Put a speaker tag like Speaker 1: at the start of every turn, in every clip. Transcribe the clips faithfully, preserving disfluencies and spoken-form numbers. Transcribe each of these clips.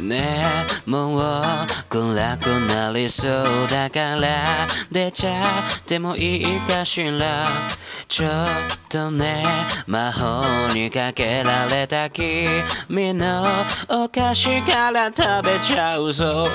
Speaker 1: ねえもう暗くなりそうだから出ちゃってもいいかしら。ちょっとね魔法にかけられた君のお菓子から食べちゃうぞ。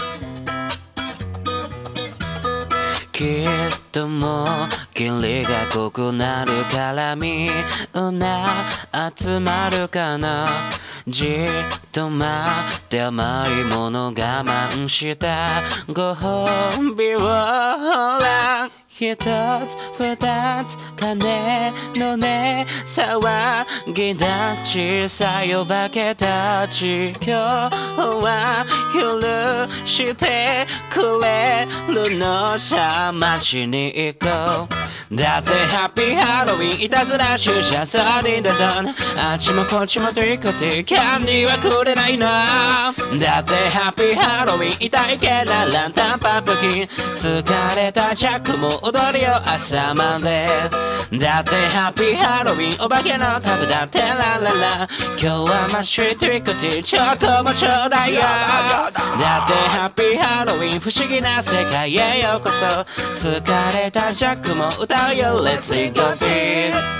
Speaker 1: きっともう霧が濃くなるからみんな集まるかな。じっと待って甘いもの我慢したご褒美をほら。一つ二つ鐘の音騒ぎ出す小さいお化けたち。今日は許してくれるのさ。街に行こうだってハッピーハロウィンいたずらしじゃさりだどん。あっちもこっちもトリコティキャンディーはくれないな。だってハッピーハロウィン痛いけなランタンパンプキン疲れたジャックも踊るよ朝まで。だってハッピーハロウィンお化けの株だってラララ。今日はマッシュトリコティチョコもちょうだいよ。だってハッピーハロウィン不思議な世界へようこそ。疲れたジャックも歌うよ Let's go to